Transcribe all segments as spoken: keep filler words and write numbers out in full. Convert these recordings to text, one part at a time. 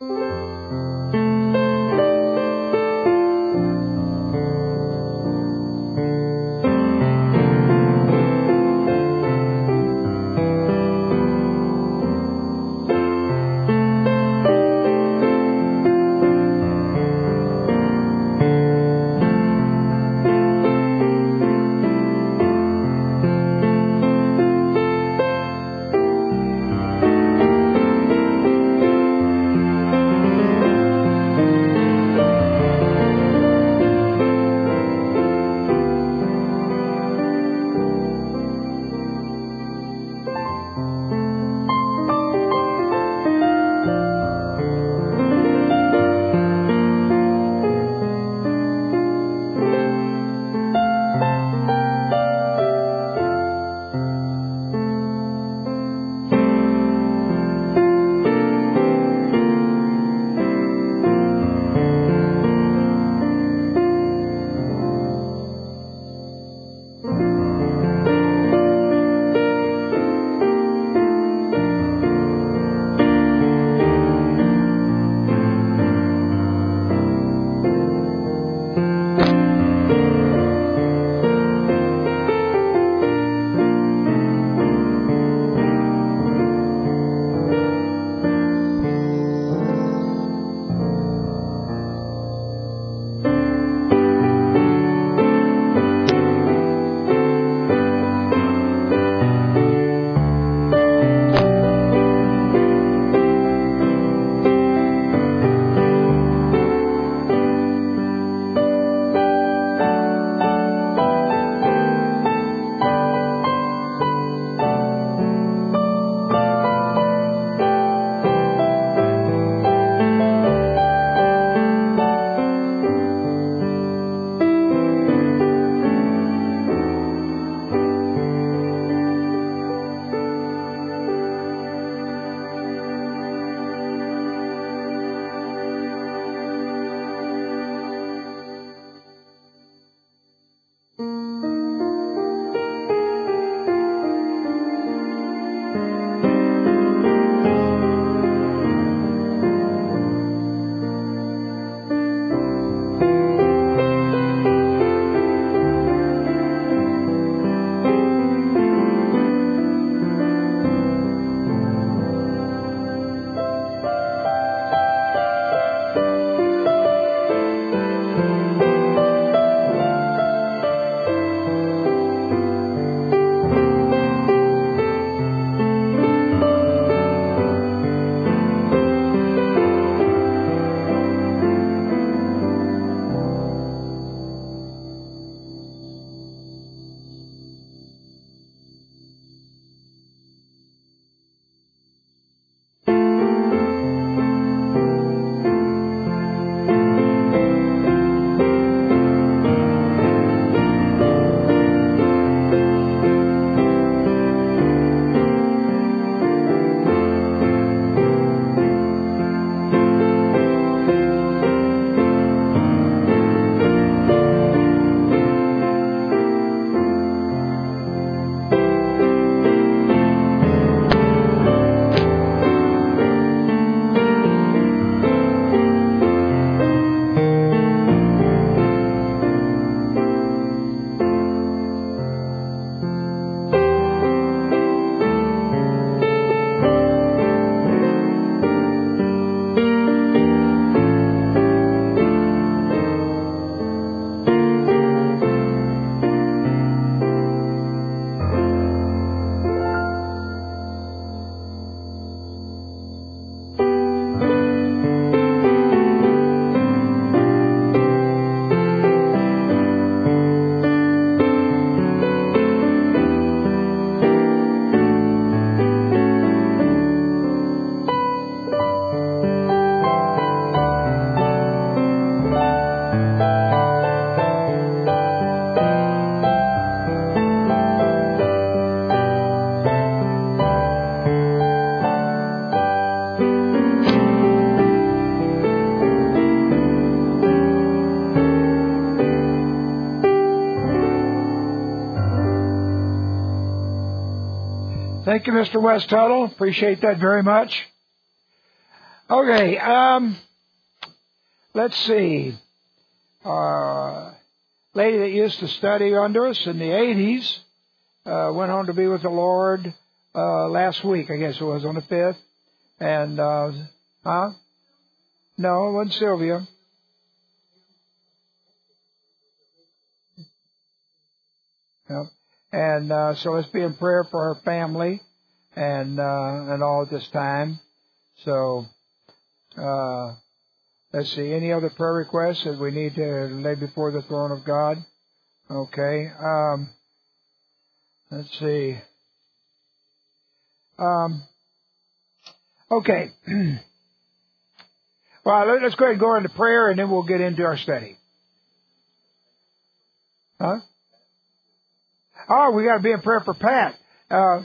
Thank you, Mister West Tuttle. Appreciate that very much. Okay, um, let's see. Uh, lady that used to study under us in the eighties uh, went on to be with the Lord uh, last week, I guess it was, on the fifth. And, uh, huh? No, it wasn't Sylvia. Yep. And uh, so let's be in prayer for her family and uh, and all at this time. So, uh, let's see. Any other prayer requests that we need to lay before the throne of God? Okay. Um, let's see. Um, okay. Well, let's go ahead and go into prayer, and then we'll get into our study. Huh? Oh, we got to be in prayer for Pat. Uh,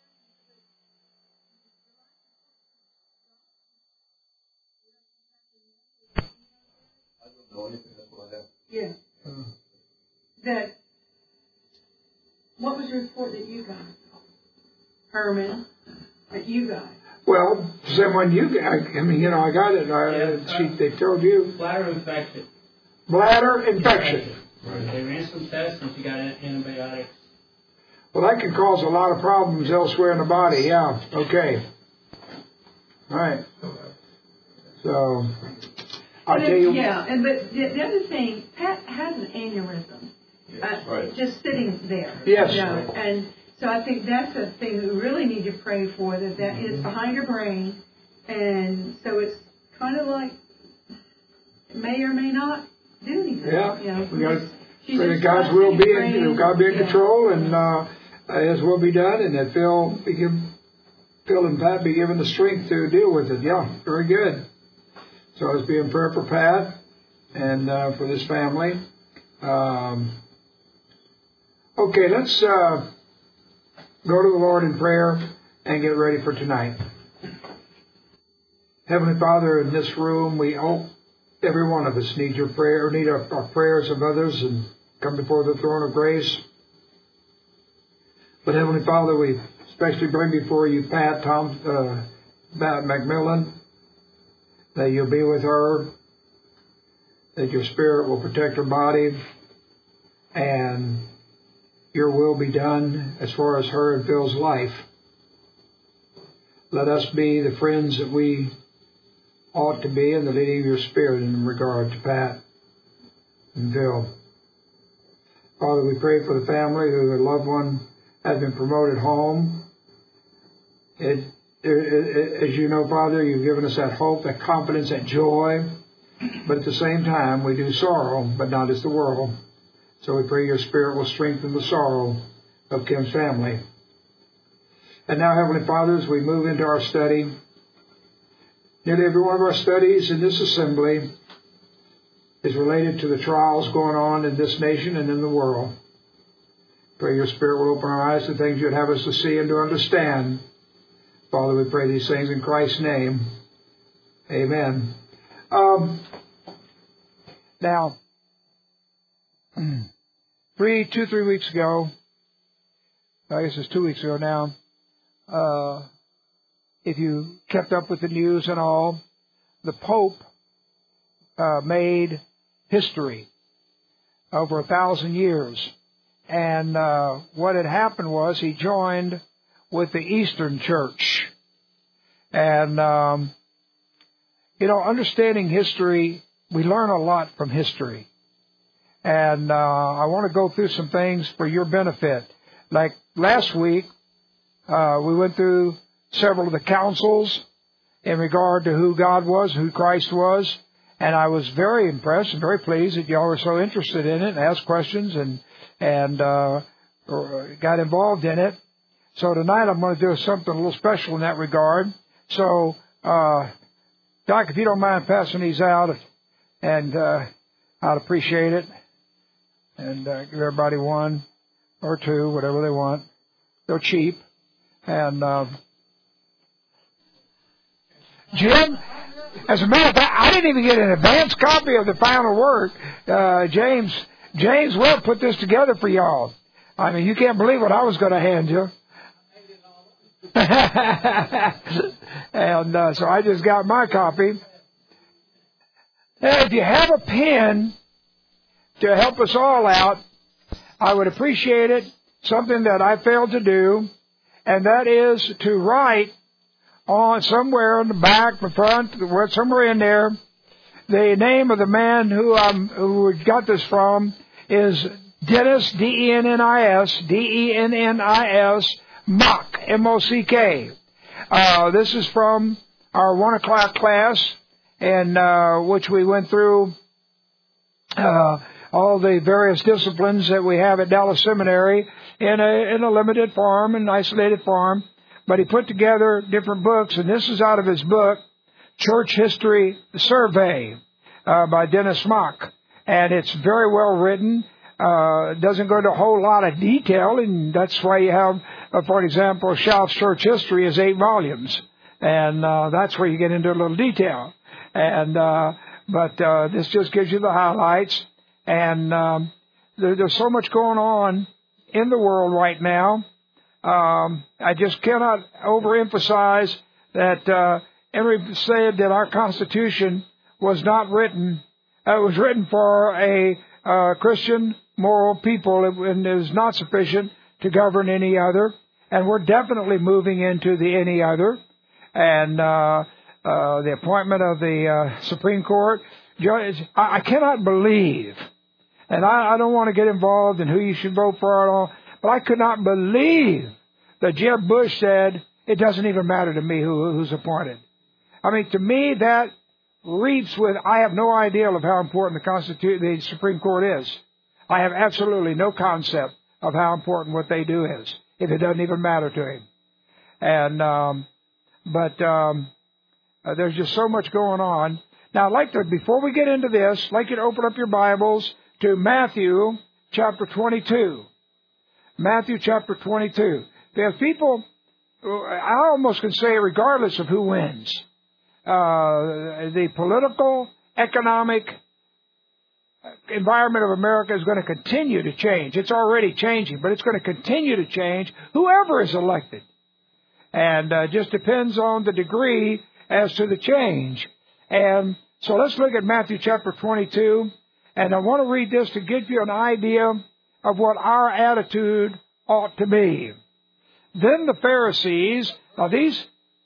Yeah. That. What was the report that you got, Herman? That you got? Well, someone you got. I mean, you know, I got it. I, yeah, she, they told you. Bladder infection. Bladder infection. Right. They ran some tests and she got antibiotics. Well, that can cause a lot of problems elsewhere in the body. Yeah. Okay. All right. So, I'll tell you. Yeah, and but the, the other thing, Pat has an aneurysm. Yes, uh, right. Just sitting there. Yes. You know, and so I think that's a thing we really need to pray for, that that is behind her brain. And so it's kind of like, may or may not do anything. Yeah. You know, We got to she's pray that just God's will be in, praying, you know, God be in yeah. control, and uh, His will be done, and that Phil be given, Phil and Pat be given the strength to deal with it. Yeah, very good. So let's be in prayer for Pat and uh, for this family. Um, okay, let's uh, go to the Lord in prayer and get ready for tonight. Heavenly Father, in this room, we hope every one of us needs your prayer, need our, our prayers of others, and come before the throne of grace. But Heavenly Father, we especially bring before you Pat Tom, uh, Pat McMillan, that you'll be with her, that your Spirit will protect her body, and your will be done as far as her and Phil's life. Let us be the friends that we ought to be in the leading of your Spirit in regard to Pat and Phil. Father, we pray for the family who a loved one has been promoted home. It, it, it, as you know, Father, you've given us that hope, that confidence, that joy. But at the same time, we do sorrow, but not as the world. So we pray your Spirit will strengthen the sorrow of Kim's family. And now, Heavenly Father, as we move into our study, nearly every one of our studies in this assembly is related to the trials going on in this nation and in the world. Pray your Spirit will open our eyes to things you'd have us to see and to understand. Father, we pray these things in Christ's name. Amen. Um, now, three, two, three weeks ago, I guess it's two weeks ago now, uh, if you kept up with the news and all, the Pope uh, made history over a thousand years. And uh, what had happened was he joined with the Eastern Church. And, um, you know, understanding history, we learn a lot from history. And uh, I want to go through some things for your benefit. Like last week, uh, we went through several of the councils in regard to who God was, who Christ was. And I was very impressed and very pleased that y'all were so interested in it and asked questions and and uh, got involved in it. So tonight I'm going to do something a little special in that regard. So, uh, Doc, if you don't mind passing these out, and uh, I'd appreciate it. And uh, give everybody one or two, whatever they want. They're cheap. And uh, Jim, as a matter of fact, I didn't even get an advance copy of the final work. Uh, James James Webb put this together for y'all. I mean, you can't believe what I was going to hand you. And uh, so I just got my copy. Now, if you have a pen to help us all out, I would appreciate it. Something that I failed to do, and that is to write on somewhere in the back, the front, somewhere in there, the name of the man who um who got this from is Dennis, D E N N I S, D E N N I S, Mock, M O C K. Uh, this is from our one o'clock class, in uh, which we went through uh, all the various disciplines that we have at Dallas Seminary in a in a limited form, an isolated form. But he put together different books, and this is out of his book, Church History Survey, uh, by Dennis Mock. And it's very well written. Uh, it doesn't go into a whole lot of detail, and that's why you have, uh, for example, Shout's Church History is eight volumes. And uh, that's where you get into a little detail. And uh, but uh, this just gives you the highlights. And um, there, there's so much going on in the world right now. Um, I just cannot overemphasize that uh, Henry said that our Constitution was not written, uh, it was written for a uh, Christian moral people and is not sufficient to govern any other. And we're definitely moving into the any other. And uh, uh, the appointment of the uh, Supreme Court judge, I, I cannot believe, and I, I don't want to get involved in who you should vote for at all, but I could not believe that Jeb Bush said, it doesn't even matter to me who, who's appointed. I mean, to me, that reaps with, I have no idea of how important the Constitu- the Supreme Court is. I have absolutely no concept of how important what they do is, if it doesn't even matter to him. And, um, but, um, uh, there's just so much going on. Now, I'd like to, before we get into this, I'd like you to open up your Bibles to Matthew chapter twenty-two. Matthew chapter twenty-two. There's people, I almost can say regardless of who wins, uh, the political, economic environment of America is going to continue to change. It's already changing, but it's going to continue to change, whoever is elected. And uh, just depends on the degree as to the change. And so let's look at Matthew chapter twenty-two. And I want to read this to give you an idea of what our attitude ought to be. Then the Pharisees, now these,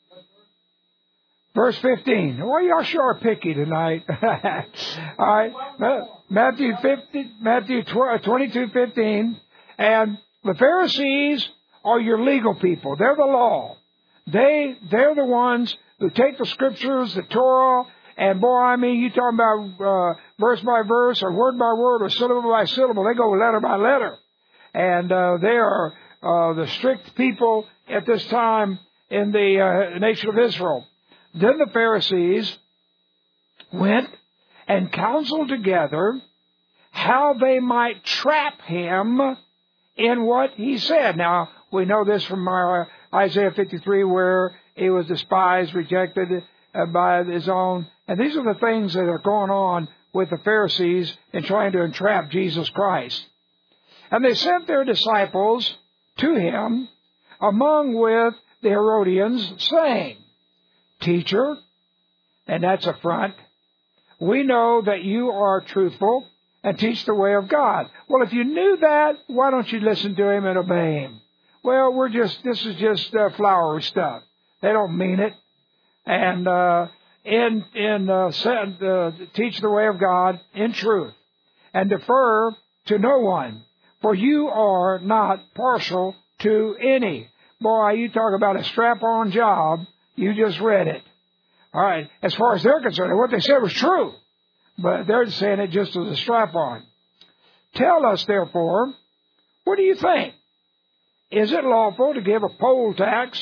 verse fifteen. Well, y'all sure are picky tonight. All right, Matthew fifty, Matthew twenty-two fifteen. And the Pharisees are your legal people. They're the law. They, they're the ones who take the scriptures, the Torah, and boy, I mean, you talking about uh, verse by verse or word by word or syllable by syllable. They go letter by letter. And uh, they are uh, the strict people at this time in the uh, nation of Israel. Then the Pharisees went and counseled together how they might trap him in what he said. Now, we know this from our Isaiah fifty-three, where he was despised, rejected uh, by his own. And these are the things that are going on with the Pharisees in trying to entrap Jesus Christ. And they sent their disciples to him, among with the Herodians, saying, Teacher, and that's a front, we know that you are truthful and teach the way of God. Well, if you knew that, why don't you listen to him and obey him? Well, we're just, this is just uh, flowery stuff. They don't mean it. And, uh, in, in, uh, said, uh, teach the way of God in truth and defer to no one, for you are not partial to any. Boy, you talk about a strap-on job. You just read it. All right. As far as they're concerned, what they said was true, but they're saying it just as a strap-on. Tell us, therefore, what do you think? Is it lawful to give a poll tax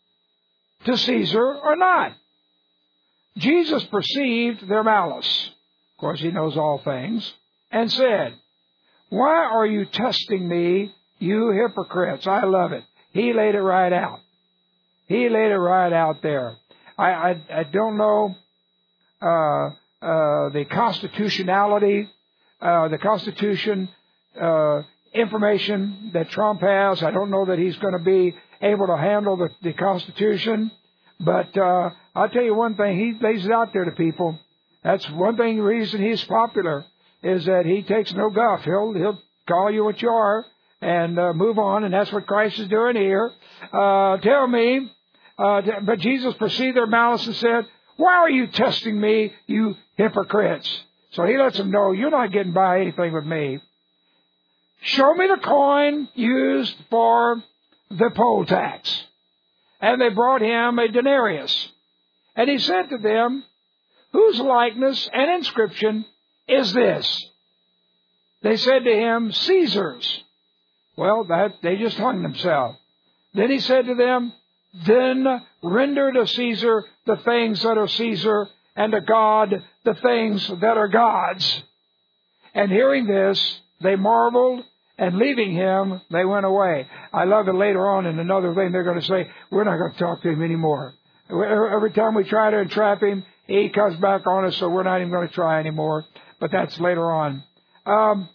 to Caesar or not? Jesus perceived their malice. Of course, he knows all things. And said, Why are you testing me, you hypocrites? I love it. He laid it right out. He laid it right out there. I, I, I don't know uh, uh, the constitutionality, uh, the Constitution uh, information that Trump has. I don't know that he's going to be able to handle the, the Constitution. But uh, I'll tell you one thing, he lays it out there to people. That's one thing, the reason he's popular is that he takes no guff. He'll, he'll call you what you are and uh, move on, and that's what Christ is doing here. Uh, tell me, uh, but Jesus perceived their malice and said, why are you testing me, you hypocrites? So he lets them know, you're not getting by anything with me. Show me the coin used for the poll tax. And they brought him a denarius. And he said to them, whose likeness and inscription is this? They said to him, Caesar's. Well, that they just hung themselves. Then he said to them, then render to Caesar the things that are Caesar, and to God the things that are God's. And hearing this, they marveled, and leaving him, they went away. I love it later on in another thing. They're going to say, we're not going to talk to him anymore. Every time we try to entrap him, he comes back on us, so we're not even going to try anymore. But that's later on. Um,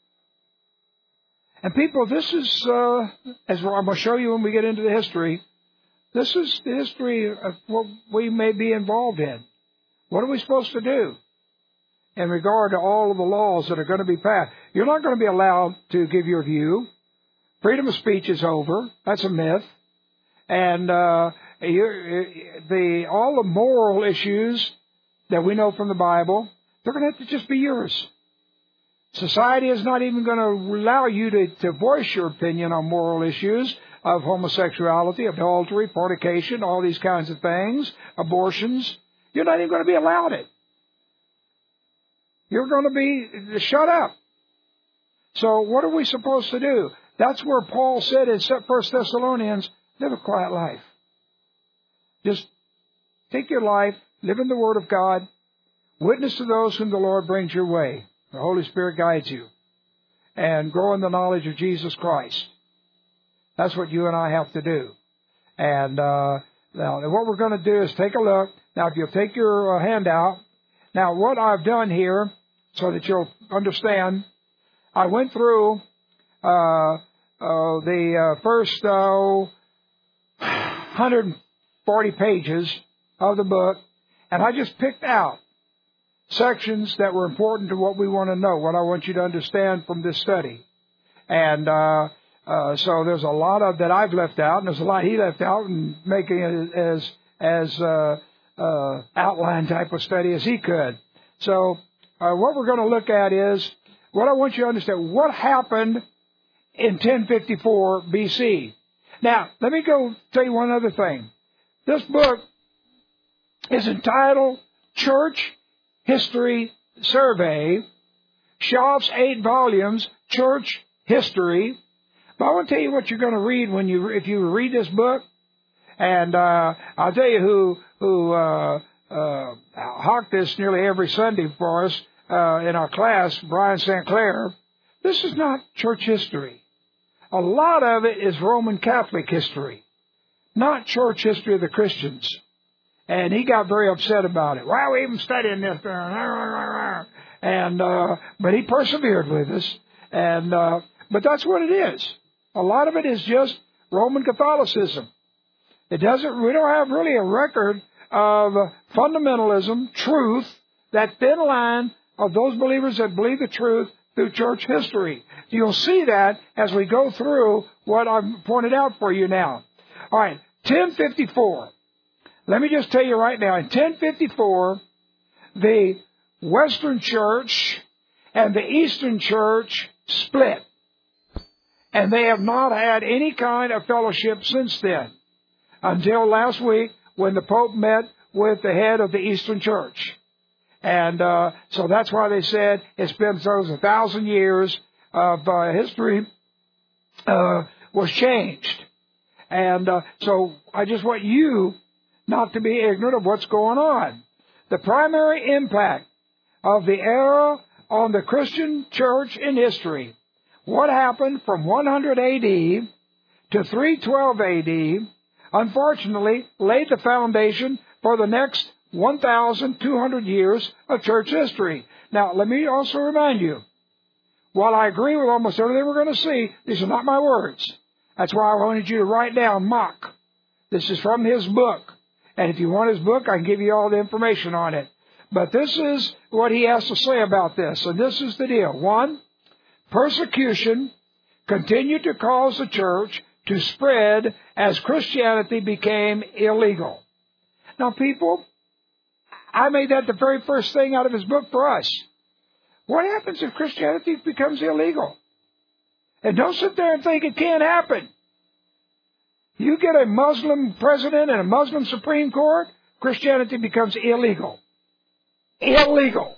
and people, this is, uh, as I'm going to show you when we get into the history, this is the history of what we may be involved in. What are we supposed to do in regard to all of the laws that are going to be passed? You're not going to be allowed to give your view. Freedom of speech is over. That's a myth. And uh, the all the moral issues that we know from the Bible, they're going to have to just be yours. Society is not even going to allow you to, to voice your opinion on moral issues of homosexuality, adultery, fornication, all these kinds of things, abortions. You're not even going to be allowed it. You're going to be shut up. So what are we supposed to do? That's where Paul said in First Thessalonians, live a quiet life. Just take your life, live in the Word of God, witness to those whom the Lord brings your way. The Holy Spirit guides you. And grow in the knowledge of Jesus Christ. That's what you and I have to do. And uh, now what we're going to do is take a look. Now, if you'll take your uh, handout. Now, what I've done here, so that you'll understand, I went through uh, uh, the uh, first uh, one hundred forty pages of the book, and I just picked out sections that were important to what we want to know, what I want you to understand from this study. And uh, uh, so there's a lot of that I've left out, and there's a lot he left out, and making it as as uh, uh, outline type of study as he could. So uh, what we're going to look at is what I want you to understand. What happened in ten fifty-four B C? Now, let me go tell you one other thing. This book is entitled Church History Survey, Schaff's eight volumes, Church History. But I want to tell you what you're going to read when you, if you read this book. And uh, I'll tell you who who uh, uh, hawked this nearly every Sunday for us uh, in our class, Brian Saint Clair. This is not church history. A lot of it is Roman Catholic history, not church history of the Christians. And he got very upset about it. Why are we even studying this? And uh, but he persevered with us. And uh, but that's what it is. A lot of it is just Roman Catholicism. It doesn't. We don't have really a record of fundamentalism, truth, that thin line of those believers that believe the truth through church history. You'll see that as we go through what I've pointed out for you now. All right, ten fifty-four. Let me just tell you right now, in ten fifty-four, the Western Church and the Eastern Church split. And they have not had any kind of fellowship since then, until last week when the Pope met with the head of the Eastern Church. And uh, so that's why they said it's been so a thousand years of uh, history uh, was changed. And uh, so I just want you not to be ignorant of what's going on. The primary impact of the era on the Christian church in history, what happened from one hundred A D to three twelve A D, unfortunately laid the foundation for the next one thousand two hundred years of church history. Now, let me also remind you, while I agree with almost everything we're going to see, these are not my words. That's why I wanted you to write down Mach. This is from his book. And if you want his book, I can give you all the information on it. But this is what he has to say about this. And this is the deal. One, persecution continued to cause the church to spread as Christianity became illegal. Now, people, I made that the very first thing out of his book for us. What happens if Christianity becomes illegal? And don't sit there and think it can't happen. You get a Muslim president and a Muslim Supreme Court, Christianity becomes illegal. Illegal.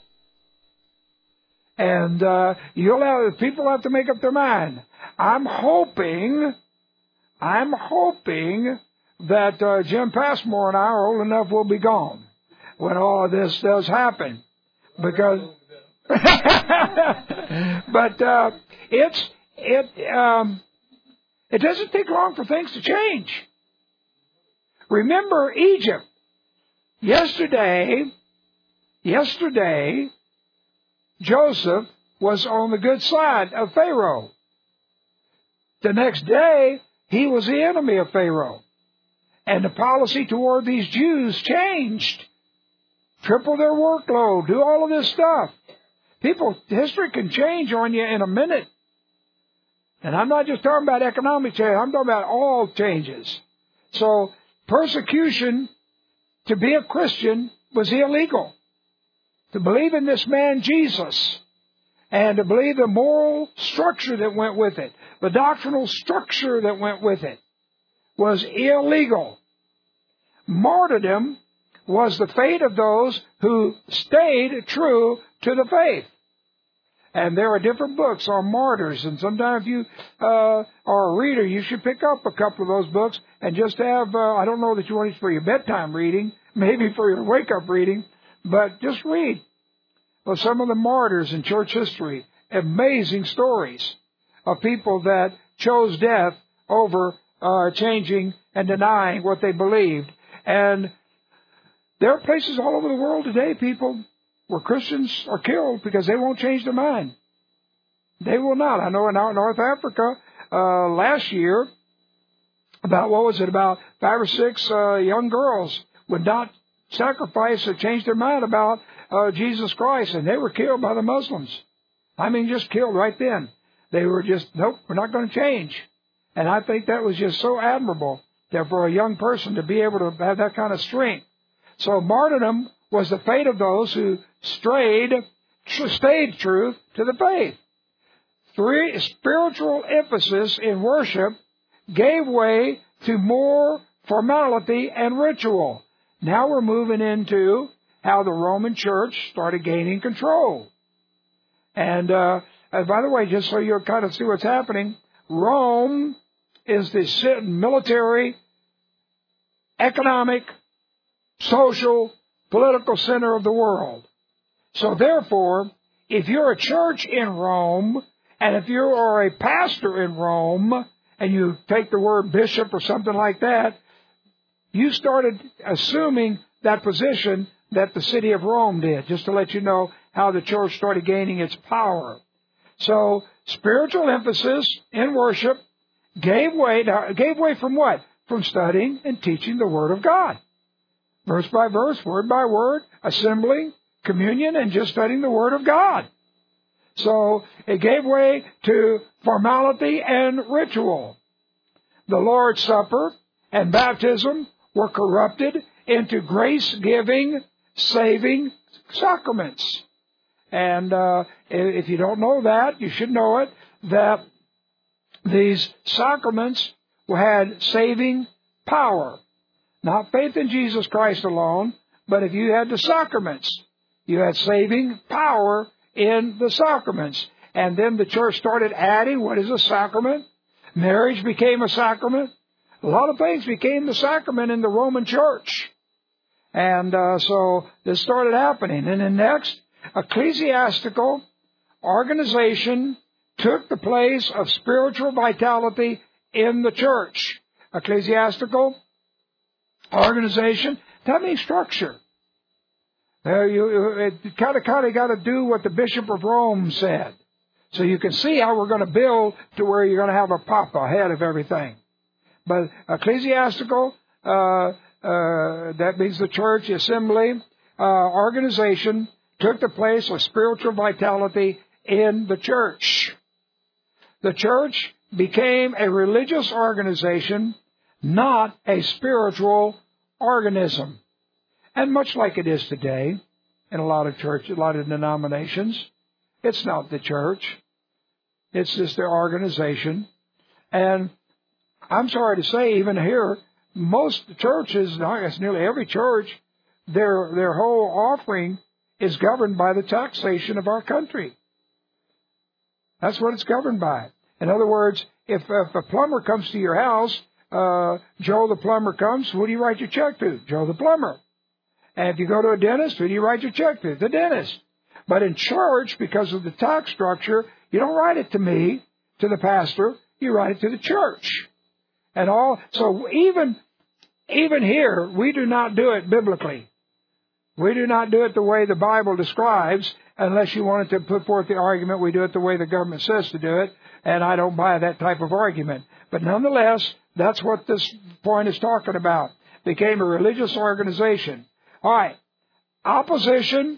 And uh, you'll have, people have to make up their mind. I'm hoping, I'm hoping that uh, Jim Passmore and I are old enough we'll be gone when all of this does happen. Because, but uh, it's it um, it doesn't take long for things to change. Remember Egypt. Yesterday, yesterday, Joseph was on the good side of Pharaoh. The next day, he was the enemy of Pharaoh. And the policy toward these Jews changed. Triple their workload, do all of this stuff. People, history can change on you in a minute. And I'm not just talking about economic change, I'm talking about all changes. So, persecution to be a Christian was illegal. To believe in this man Jesus, and to believe the moral structure that went with it, the doctrinal structure that went with it, was illegal. Martyrdom was the fate of those who stayed true to the faith. And there are different books on martyrs, and sometimes if you uh, are a reader, you should pick up a couple of those books and just have, uh, I don't know that you want it for your bedtime reading, maybe for your wake-up reading, but just read of some of the martyrs in church history. Amazing stories of people that chose death over uh, changing and denying what they believed. And there are places all over the world today, people, where Christians are killed because they won't change their mind. They will not. I know in North Africa uh, last year, about, what was it, about five or six uh, young girls would not sacrifice or change their mind about uh, Jesus Christ, and they were killed by the Muslims. I mean, just killed right then. They were just, nope, we're not going to change. And I think that was just so admirable that for a young person to be able to have that kind of strength. So martyrdom was the fate of those who strayed, stayed true to the faith. Three, spiritual emphasis in worship gave way to more formality and ritual. Now we're moving into how the Roman Church started gaining control. And, uh, and by the way, just so you kind of see what's happening, Rome is the military, economic, social, political center of the world. So therefore, if you're a church in Rome, and if you are a pastor in Rome, and you take the word bishop or something like that, you started assuming that position that the city of Rome did, just to let you know how the church started gaining its power. So, spiritual emphasis in worship gave way, gave way from what? From studying and teaching the Word of God. Verse by verse, word by word, assembling, communion, and just studying the Word of God. So, it gave way to formality and ritual. The Lord's Supper and baptism were corrupted into grace-giving, saving sacraments. And uh, if you don't know that, you should know it, that these sacraments had saving power. Not faith in Jesus Christ alone, but if you had the sacraments, you had saving power in the sacraments. And then the church started adding, what is a sacrament? Marriage became a sacrament. A lot of things became the sacrament in the Roman Church. And uh, so this started happening. And then next, ecclesiastical organization took the place of spiritual vitality in the church. Ecclesiastical organization, that means structure. Uh, you, it kind of kind of got to do what the Bishop of Rome said. So you can see how we're going to build to where you're going to have a papa ahead of everything. But ecclesiastical uh, uh, that means the church, assembly, uh, organization, took the place of spiritual vitality in the church. The church became a religious organization, not a spiritual organism. And much like it is today in a lot of churches, a lot of denominations, it's not the church. It's just the organization. And I'm sorry to say, even here, most churches, I guess nearly every church, their their whole offering is governed by the taxation of our country. That's what it's governed by. In other words, if, if a plumber comes to your house, uh, Joe the plumber comes, who do you write your check to? Joe the plumber. And if you go to a dentist, who do you write your check to? The dentist. But in church, because of the tax structure, you don't write it to me, to the pastor. You write it to the church. And all. So even, even here, we do not do it biblically. We do not do it the way the Bible describes, unless you wanted to put forth the argument, we do it the way the government says to do it, and I don't buy that type of argument. But nonetheless, that's what this point is talking about. Became a religious organization. All right. Opposition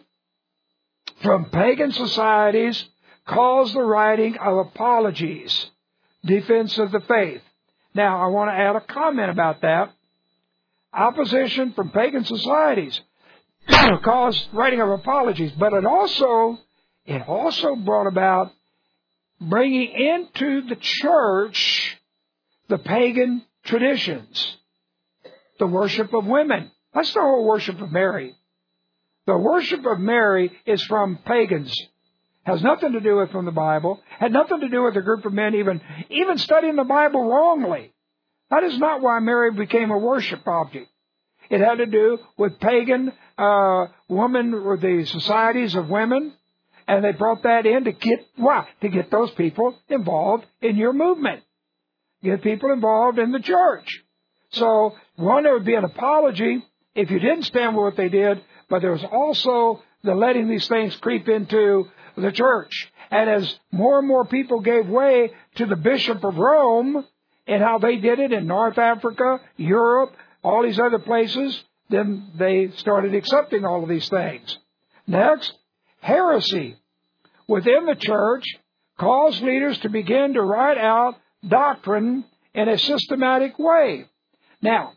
from pagan societies caused the writing of apologies, defense of the faith. Now, I want to add a comment about that. Opposition from pagan societies caused writing of apologies, but it also it also brought about bringing into the church the pagan traditions, the worship of women. That's the whole worship of Mary. The worship of Mary is from pagans. Has nothing to do with from the Bible. Had nothing to do with a group of men even even studying the Bible wrongly. That is not why Mary became a worship object. It had to do with pagan uh, women, or the societies of women, and they brought that in to get why? To get those people involved in your movement, get people involved in the church. So one, there would be an apology if you didn't stand with what they did, but there was also the letting these things creep into the church. And as more and more people gave way to the Bishop of Rome and how they did it in North Africa, Europe, all these other places, then they started accepting all of these things. Next, heresy within the church caused leaders to begin to write out doctrine in a systematic way. Now,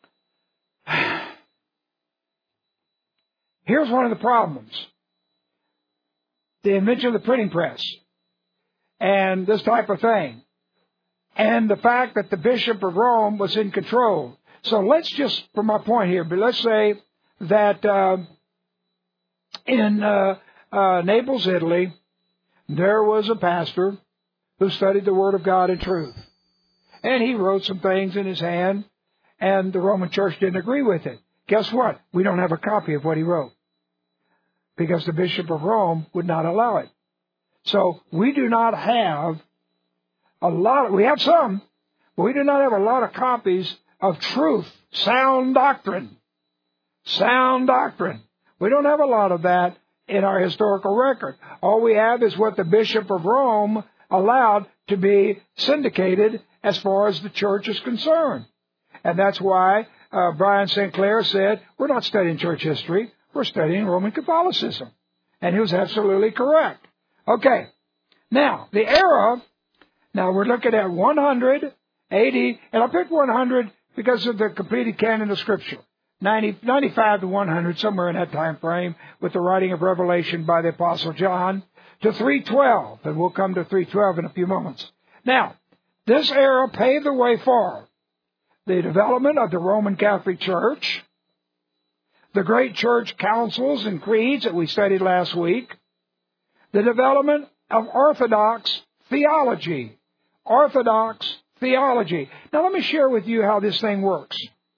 here's one of the problems. The invention of the printing press and this type of thing, and the fact that the Bishop of Rome was in control. So let's just, for my point here, but let's say that uh, in uh, uh, Naples, Italy, there was a pastor who studied the Word of God in truth. And he wrote some things in his hand, and the Roman Church didn't agree with it. Guess what? We don't have a copy of what he wrote, because the Bishop of Rome would not allow it. So we do not have a lot, of, we have some, but we do not have a lot of copies of truth, sound doctrine. Sound doctrine. We don't have a lot of that in our historical record. All we have is what the Bishop of Rome allowed to be syndicated as far as the church is concerned. And that's why uh, Brian Sinclair said, we're not studying church history, we're studying Roman Catholicism. And he was absolutely correct. Okay. Now, the era, now we're looking at one hundred A D, and I picked one hundred because of the completed canon of Scripture. ninety, ninety-five to one hundred, somewhere in that time frame, with the writing of Revelation by the Apostle John, to three twelve, and we'll come to three twelve in a few moments. Now, this era paved the way for the development of the Roman Catholic Church, the great church councils and creeds that we studied last week, the development of Orthodox theology. Orthodox theology. Now let me share with you how this thing works.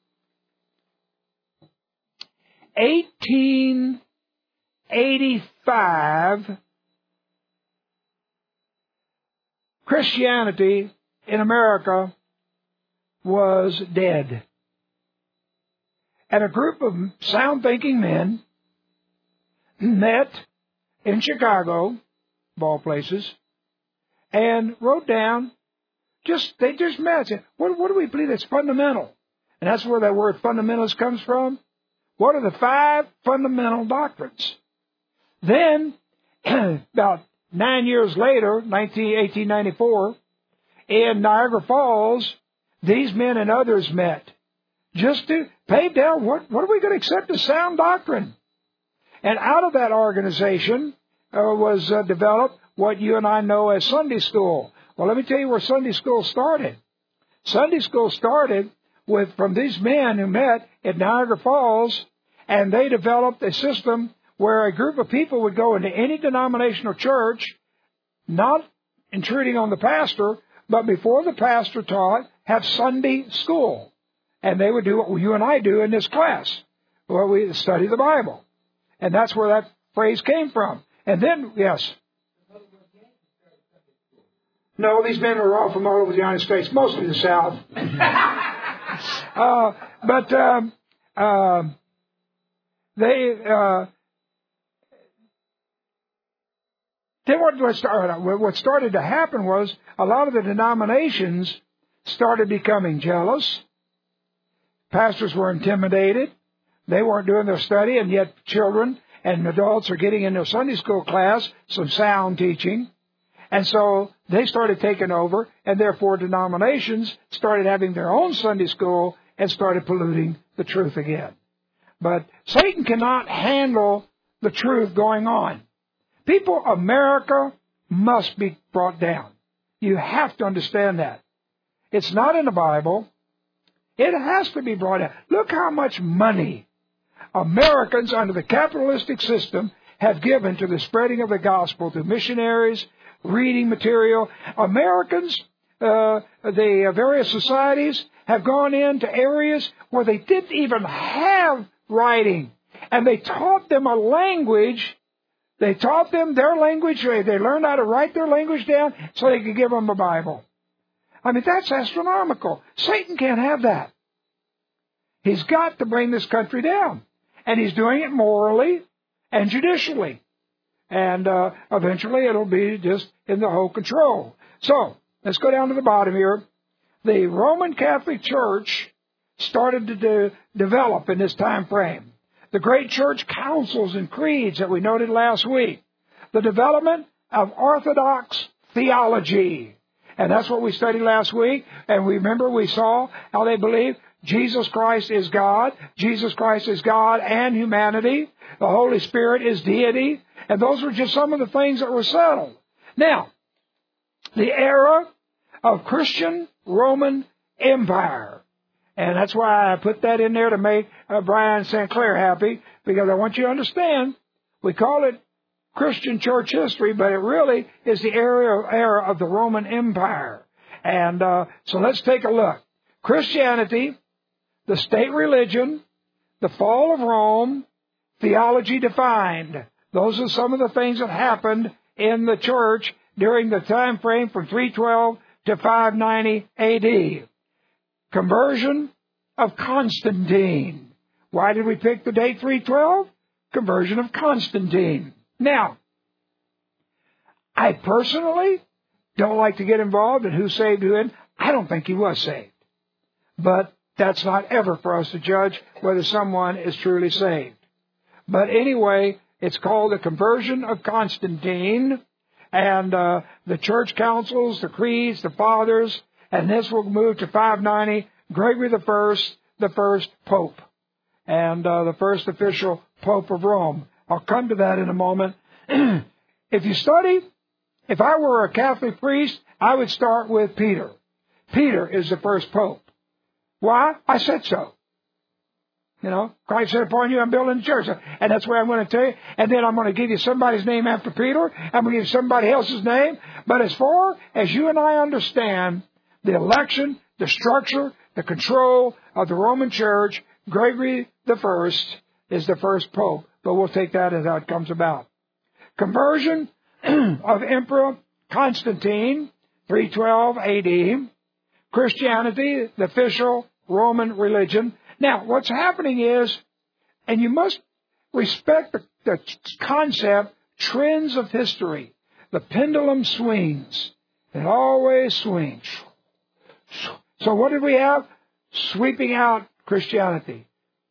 eighteen eighty-five, Christianity in America was dead. And a group of sound-thinking men met in Chicago, of all places, and wrote down, just they just met. Said, what, what do we believe that's fundamental? And that's where that word fundamentalist comes from. What are the five fundamental doctrines? Then, about nine years later, eighteen ninety-four, in Niagara Falls, these men and others met just to pave down what, what are we going to accept as sound doctrine. And out of that organization uh, was uh, developed what you and I know as Sunday school. Well, let me tell you where Sunday school started. Sunday school started with from these men who met at Niagara Falls, and they developed a system where a group of people would go into any denominational church, not intruding on the pastor, but before the pastor taught, have Sunday school. And they would do what you and I do in this class, where we study the Bible. And that's where that phrase came from. And then, yes. No, these men are all from all over the United States, mostly the South. uh, but um, uh, they... Uh, Then what started, what started to happen was a lot of the denominations started becoming jealous. Pastors were intimidated. They weren't doing their study, and yet children and adults are getting in their Sunday school class some sound teaching. And so they started taking over, and therefore denominations started having their own Sunday school and started polluting the truth again. But Satan cannot handle the truth going on. People, America must be brought down. You have to understand that. It's not in the Bible. It has to be brought down. Look how much money Americans under the capitalistic system have given to the spreading of the gospel through missionaries, reading material. Americans, uh, the various societies have gone into areas where they didn't even have writing. And they taught them a language. They taught them their language. They learned how to write their language down so they could give them a Bible. I mean, that's astronomical. Satan can't have that. He's got to bring this country down. And he's doing it morally and judicially. And uh, eventually it'll be just in the whole control. So, let's go down to the bottom here. The Roman Catholic Church started to de- develop in this time frame. The great church councils and creeds that we noted last week. The development of Orthodox theology. And that's what we studied last week. And we remember we saw how they believe Jesus Christ is God. Jesus Christ is God and humanity. The Holy Spirit is deity. And those were just some of the things that were settled. Now, the era of Christian Roman Empire. And that's why I put that in there to make uh, Brian Saint Clair happy, because I want you to understand, we call it Christian church history, but it really is the era, era of the Roman Empire. And uh, so let's take a look. Christianity, the state religion, the fall of Rome, theology defined. Those are some of the things that happened in the church during the time frame from three twelve to five ninety A D. Conversion of Constantine. Why did we pick the date three twelve? Conversion of Constantine. Now, I personally don't like to get involved in who saved who didn't. I don't think he was saved. But that's not ever for us to judge whether someone is truly saved. But anyway, it's called the Conversion of Constantine. And uh, the church councils, the creeds, the fathers, and this will move to five ninety, Gregory the First, the first pope, and uh, the first official pope of Rome. I'll come to that in a moment. If you study, if I were a Catholic priest, I would start with Peter. Peter is the first pope. Why? I said so. You know, Christ said, upon you I'm building the church. And that's what I'm going to tell you. And then I'm going to give you somebody's name after Peter. I'm going to give you somebody else's name. But as far as you and I understand the election, the structure, the control of the Roman Church, Gregory the First is the first pope. But we'll take that as how it comes about. Conversion of Emperor Constantine, three twelve A D. Christianity, the official Roman religion. Now, what's happening is, and you must respect the, the concept, trends of history. The pendulum swings. It always swings. So what did we have? Sweeping out Christianity.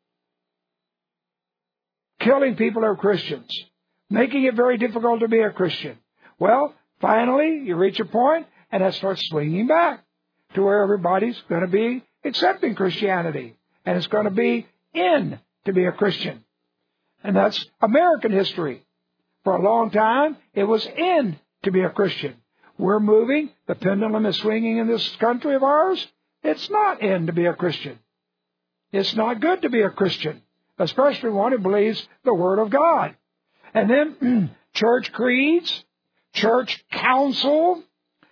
Killing people who are Christians. Making it very difficult to be a Christian. Well, finally, you reach a point, and that starts swinging back to where everybody's going to be accepting Christianity. And it's going to be in to be a Christian. And that's American history. For a long time, it was in to be a Christian. We're moving. The pendulum is swinging in this country of ours. It's not in to be a Christian. It's not good to be a Christian, especially one who believes the Word of God. And then church creeds, church council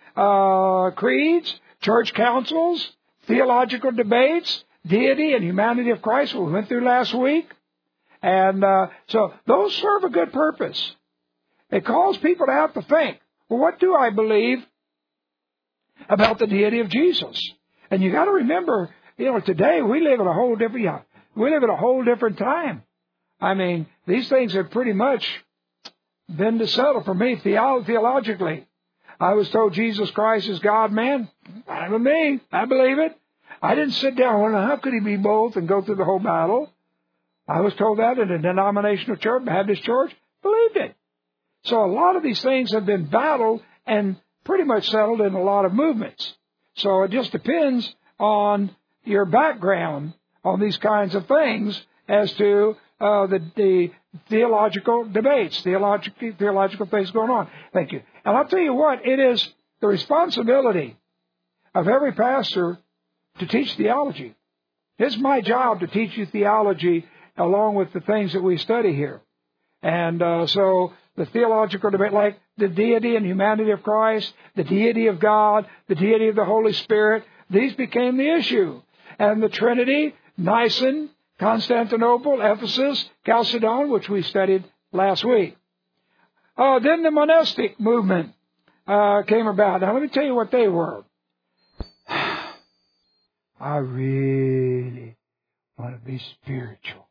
uh, creeds, church councils, theological debates, deity and humanity of Christ, we went through last week. And uh, so those serve a good purpose. It calls people to have to think, well, what do I believe about the deity of Jesus? And you got to remember, you know, today we live in a whole different, yeah, we live in a whole different time. I mean, these things have pretty much been settled for me theo- theologically. I was told Jesus Christ is God, man. Fine with me. I believe it. I didn't sit down and wonder, how could he be both and go through the whole battle? I was told that in a denominational church, Baptist church, believed it. So a lot of these things have been battled and pretty much settled in a lot of movements. So it just depends on your background on these kinds of things as to uh, the, the theological debates, theological, theological things going on. Thank you. And I'll tell you what, it is the responsibility of every pastor to teach theology. It's my job to teach you theology along with the things that we study here. And uh, so the theological debate, like the deity and humanity of Christ, the deity of God, the deity of the Holy Spirit, these became the issue. And the Trinity, Nicene, Constantinople, Ephesus, Chalcedon, which we studied last week. Uh, then the monastic movement uh, came about. Now let me tell you what they were. I really want to be spiritual.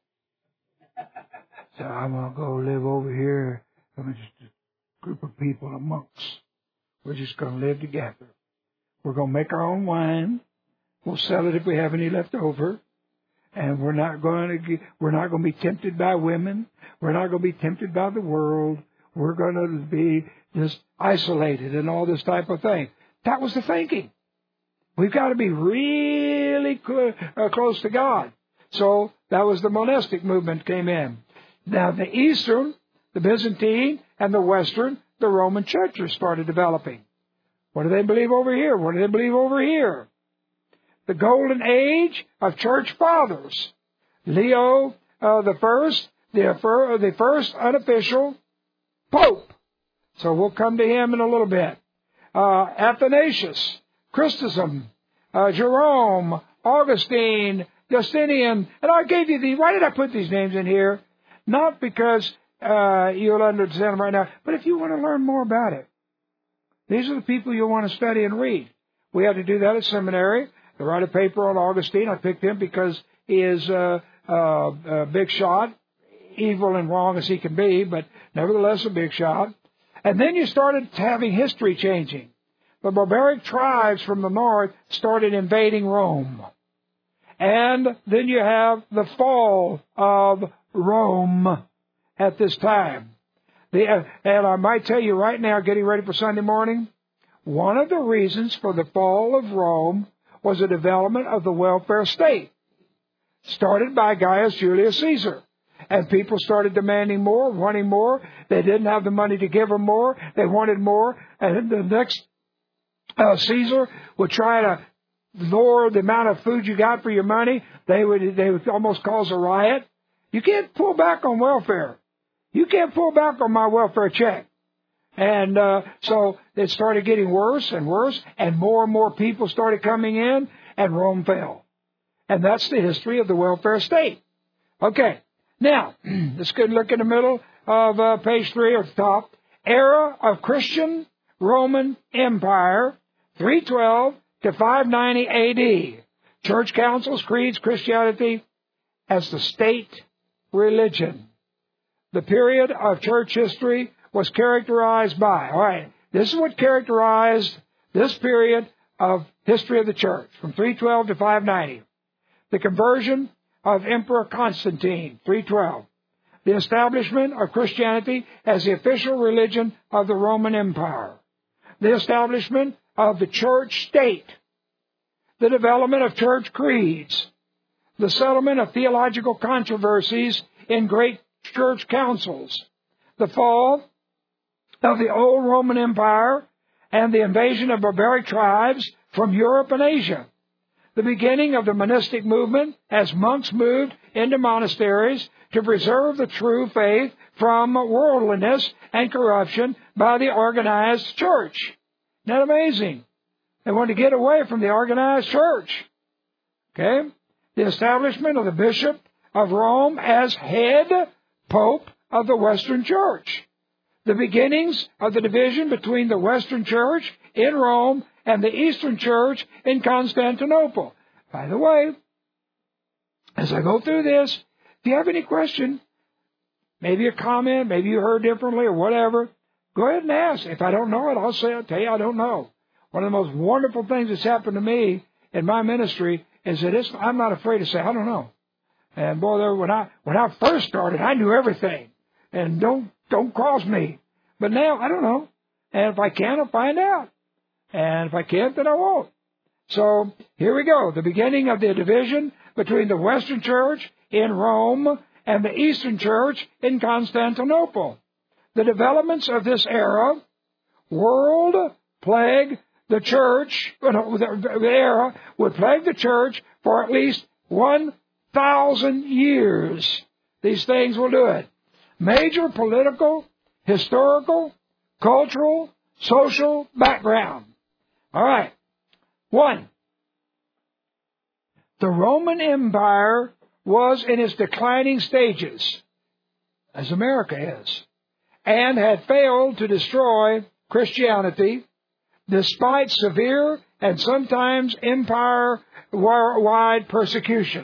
So I'm going to go live over here. I'm just a group of people, a monks. We're just going to live together. We're going to make our own wine. We'll sell it if we have any left over. And we're not going to get, we're not going to be tempted by women. We're not going to be tempted by the world. We're going to be just isolated and all this type of thing. That was the thinking. We've got to be really cl- uh, close to God. So that was the monastic movement came in. Now the Eastern, the Byzantine, and the Western, the Roman churches started developing. What do they believe over here? What do they believe over here? The golden age of church fathers. Leo uh, the First, the, uh, the first unofficial pope. So we'll come to him in a little bit. Uh, Athanasius, Chrysostom, uh, Jerome, Augustine, Justinian. And I gave you the, why did I put these names in here? Not because uh, you'll understand them right now, but if you want to learn more about it. These are the people you'll want to study and read. We had to do that at seminary. To write a paper on Augustine. I picked him because he is uh, uh, a big shot, evil and wrong as he can be, but nevertheless a big shot. And then you started having history changing. The barbaric tribes from the north started invading Rome. And then you have the fall of Rome at this time. The, uh, and I might tell you right now, getting ready for Sunday morning, one of the reasons for the fall of Rome was the development of the welfare state, started by Gaius Julius Caesar. And people started demanding more, wanting more. They didn't have the money to give them more. They wanted more. And the next uh, Caesar would try to lower the amount of food you got for your money. They would, they would almost cause a riot. You can't pull back on welfare. You can't pull back on my welfare check. And uh, so it started getting worse and worse, and more and more people started coming in, and Rome fell. And that's the history of the welfare state. Okay, now, let's go look in the middle of uh, page three or the top. Era of Christian Roman Empire, three twelve to five ninety A D. Church councils, creeds, Christianity as the state religion. The period of church history was characterized by, all right, this is what characterized this period of history of the church from three twelve to five ninety. The conversion of Emperor Constantine, three twelve. The establishment of Christianity as the official religion of the Roman Empire. The establishment of the church state. The development of church creeds. The settlement of theological controversies in great church councils. The fall of the old Roman Empire and the invasion of barbaric tribes from Europe and Asia. The beginning of the monastic movement as monks moved into monasteries to preserve the true faith from worldliness and corruption by the organized church. Isn't that amazing? They wanted to get away from the organized church. Okay? The establishment of the Bishop of Rome as head Pope of the Western Church. The beginnings of the division between the Western Church in Rome and the Eastern Church in Constantinople. By the way, as I go through this, if you have any question, maybe a comment, maybe you heard differently or whatever, go ahead and ask. If I don't know it, I'll say, I'll tell you I don't know. One of the most wonderful things that's happened to me in my ministry is that it's, I'm not afraid to say, I don't know. And boy, when I when I first started, I knew everything. And don't don't cross me. But now, I don't know. And if I can, I'll find out. And if I can't, then I won't. So, here we go. The beginning of the division between the Western Church in Rome and the Eastern Church in Constantinople. The developments of this era, world plague the church, the era would plague the church for at least one thousand years. These things will do it. Major political, historical, cultural, social background. All right. One, the Roman Empire was in its declining stages, as America is, and had failed to destroy Christianity despite severe and sometimes empire-wide persecution.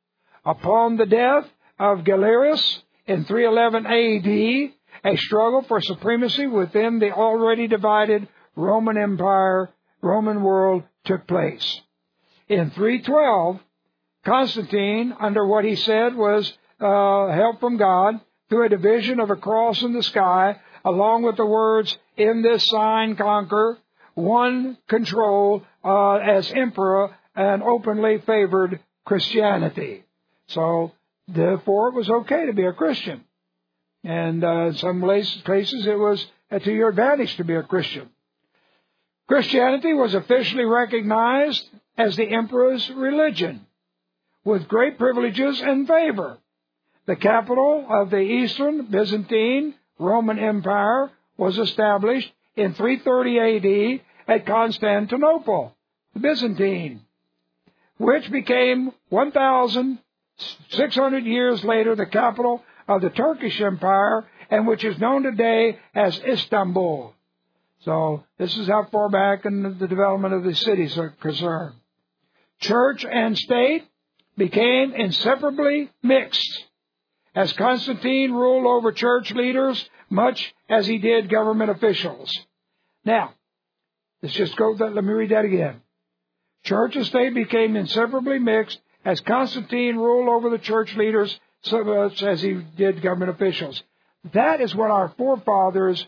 Upon the death of Galerius in three eleven A D, a struggle for supremacy within the already divided Roman Empire, Roman world took place. In three twelve, Constantine, under what he said was uh, help from God, through a division of a cross in the sky, along with the words, in this sign conquer, won control uh, as emperor and openly favored Christianity. So, therefore, it was okay to be a Christian. And uh, in some places it was to your advantage to be a Christian. Christianity was officially recognized as the emperor's religion, with great privileges and favor. The capital of the Eastern Byzantine Roman Empire was established in three thirty A D at Constantinople, the Byzantine, which became one thousand six hundred years later the capital of the Turkish Empire, and which is known today as Istanbul. So this is how far back in the development of the cities are concerned. Church and state became inseparably mixed, as Constantine ruled over church leaders much as he did government officials. Now, let's just go, let me read that again. Church and state became inseparably mixed as Constantine ruled over the church leaders much as he did government officials. That is what our forefathers,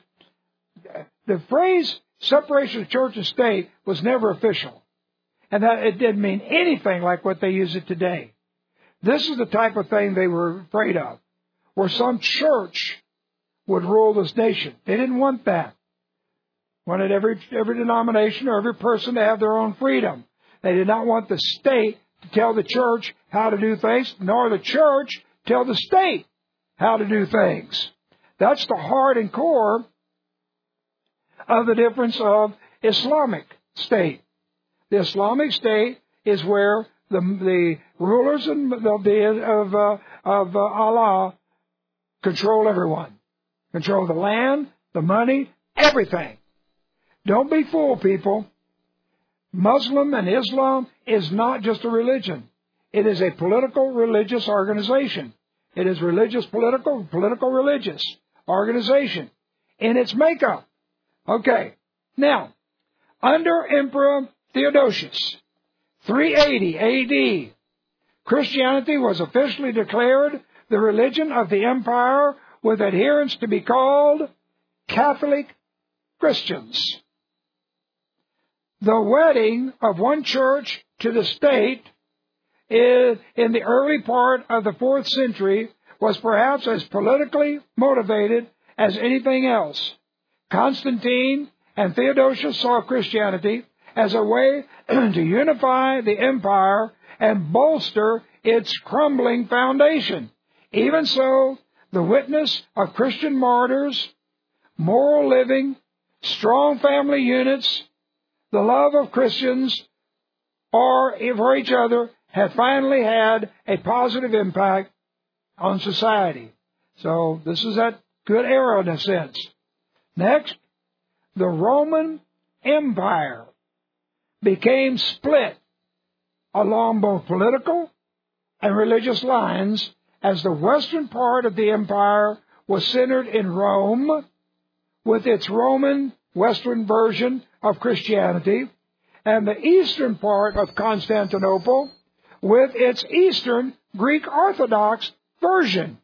the phrase separation of church and state was never official. And that it didn't mean anything like what they use it today. This is the type of thing they were afraid of, where some church would rule this nation. They didn't want that. Wanted every every denomination or every person to have their own freedom. They did not want the state to tell the church how to do things, nor the church tell the state how to do things. That's the heart and core of the difference of Islamic state. The Islamic state is where the the rulers and the of uh, of uh, Allah control everyone, control the land, the money, everything. Don't be fooled, people. Muslim and Islam is not just a religion. It is a political religious organization. It is religious, political, political religious organization in its makeup. Okay. Now, under Emperor Theodosius, three eighty A D, Christianity was officially declared the religion of the empire, with adherents to be called Catholic Christians. The wedding of one church to the state in the early part of the fourth century was perhaps as politically motivated as anything else. Constantine and Theodosius saw Christianity as a way to unify the empire and bolster its crumbling foundation. Even so, the witness of Christian martyrs, moral living, strong family units, the love of Christians or for each other had finally had a positive impact on society. So this is that good era in a sense. Next, the Roman Empire became split along both political and religious lines, as the western part of the empire was centered in Rome with its Roman Western version of Christianity, and the eastern part of Constantinople with its Eastern Greek Orthodox version.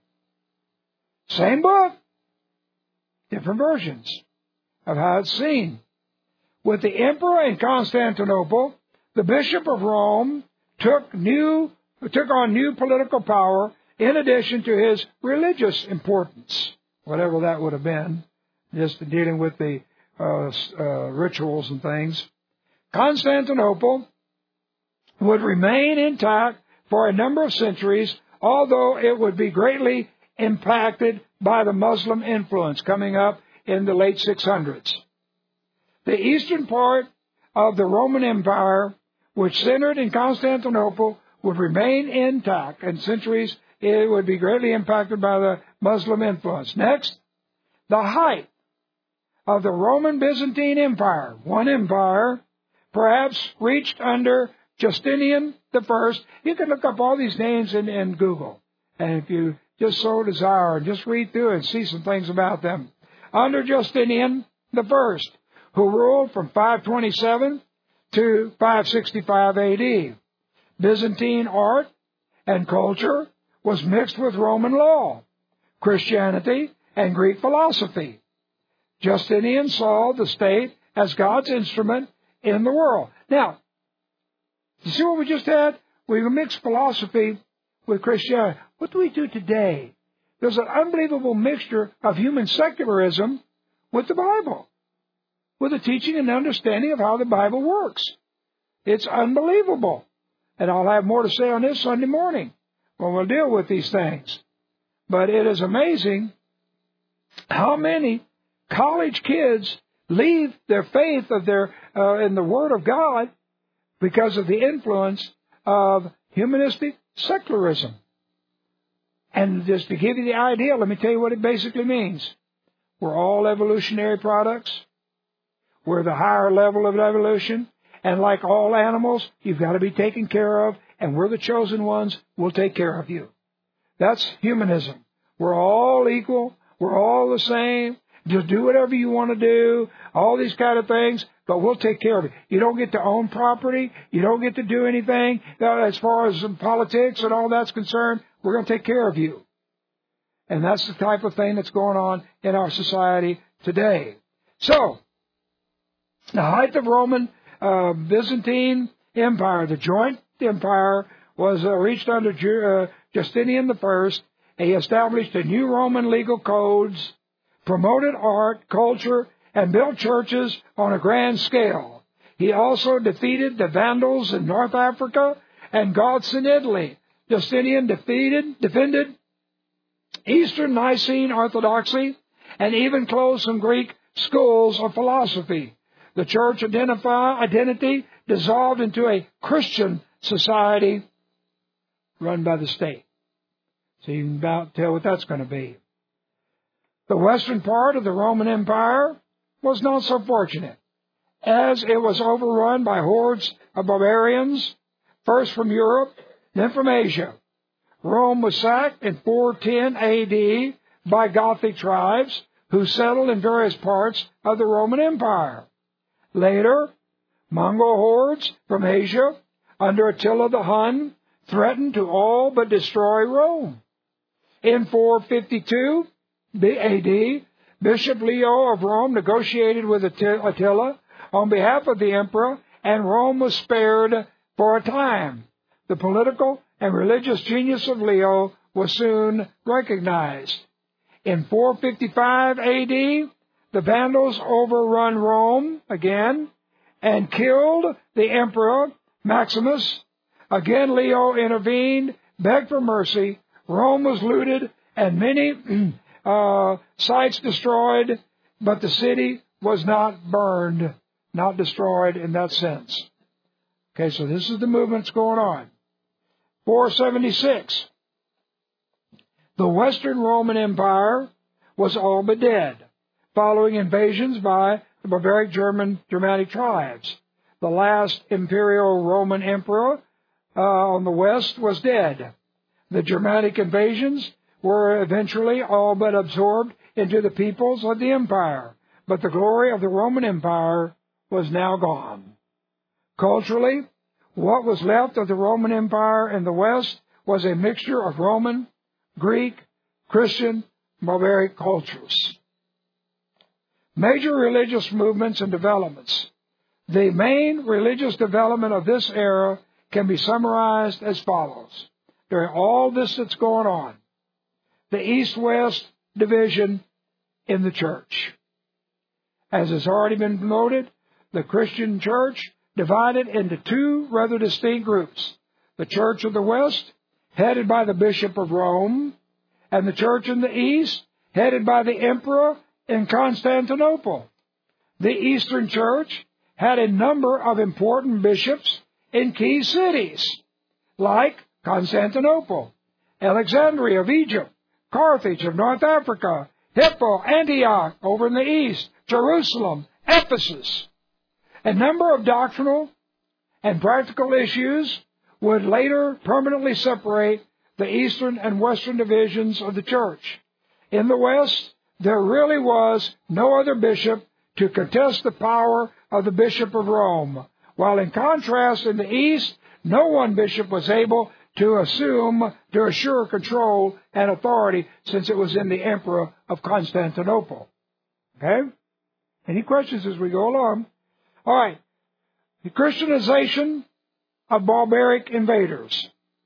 Same book, different versions of how it's seen. With the emperor in Constantinople, the Bishop of Rome took new took on new political power in addition to his religious importance, whatever that would have been, just dealing with the uh, uh, rituals and things. Constantinople would remain intact for a number of centuries, although it would be greatly impacted by the Muslim influence coming up in the late six hundreds. The eastern part of the Roman Empire, which centered in Constantinople, would remain intact, and centuries it would be greatly impacted by the Muslim influence. Next, the height of the Roman Byzantine Empire, one empire, perhaps reached under Justinian the First. You can look up all these names in, in Google, and if you just so desire, just read through and see some things about them. Under Justinian the First, who ruled from five twenty-seven to five sixty-five A D. Byzantine art and culture was mixed with Roman law, Christianity, and Greek philosophy. Justinian saw the state as God's instrument in the world. Now, you see what we just had? We mixed philosophy with Christianity. What do we do today? There's an unbelievable mixture of human secularism with the Bible, with the teaching and understanding of how the Bible works. It's unbelievable. And I'll have more to say on this Sunday morning when we'll deal with these things. But it is amazing how many college kids leave their faith of their uh, in the Word of God because of the influence of humanistic secularism. And just to give you the idea, let me tell you what it basically means. We're all evolutionary products. We're the higher level of evolution. And like all animals, you've got to be taken care of, and we're the chosen ones. We'll take care of you. That's humanism. We're all equal. We're all the same. Just do whatever you want to do, all these kind of things, but we'll take care of it. You don't get to own property. You don't get to do anything. As far as politics and all that's concerned, we're going to take care of you. And that's the type of thing that's going on in our society today. So, the height of Roman uh, Byzantine Empire, the joint empire, was uh, reached under Ju- uh, Justinian the First. He established a new Roman legal codes, promoted art, culture, and built churches on a grand scale. He also defeated the Vandals in North Africa and Goths in Italy. Justinian defeated, defended Eastern Nicene Orthodoxy and even closed some Greek schools of philosophy. The church identify, identity dissolved into a Christian society run by the state. So you can about tell what that's going to be. The western part of the Roman Empire was not so fortunate, as it was overrun by hordes of barbarians, first from Europe, then from Asia. Rome was sacked in four ten A D by Gothic tribes who settled in various parts of the Roman Empire. Later, Mongol hordes from Asia under Attila the Hun threatened to all but destroy Rome. In four fifty-two A D, Bishop Leo of Rome negotiated with Attila on behalf of the emperor, and Rome was spared for a time. The political and religious genius of Leo was soon recognized. In four fifty-five A D, the Vandals overrun Rome again and killed the emperor Maximus. Again, Leo intervened, begged for mercy. Rome was looted and many uh, sites destroyed, but the city was not burned, not destroyed in that sense. Okay, so this is the movement that's going on. four seventy-six. The Western Roman Empire was all but dead, following invasions by the barbaric German Germanic tribes. The last imperial Roman emperor uh, on the west was dead. The Germanic invasions were eventually all but absorbed into the peoples of the empire, but the glory of the Roman Empire was now gone. Culturally, what was left of the Roman Empire in the west was a mixture of Roman, Greek, Christian, barbaric cultures. Major religious movements and developments. The main religious development of this era can be summarized as follows. During all this that's going on, the East-West division in the church. As has already been noted, the Christian church divided into two rather distinct groups. The Church of the West, headed by the Bishop of Rome, and the Church in the East, headed by the Emperor in Constantinople. The Eastern Church had a number of important bishops in key cities, like Constantinople, Alexandria of Egypt, Carthage of North Africa, Hippo, Antioch over in the east, Jerusalem, Ephesus. A number of doctrinal and practical issues would later permanently separate the eastern and western divisions of the church. In the West, there really was no other bishop to contest the power of the Bishop of Rome, while in contrast in the East, no one bishop was able to assume, to assure control and authority, since it was in the Emperor of Constantinople. Okay? Any questions as we go along? All right. The Christianization of barbaric invaders.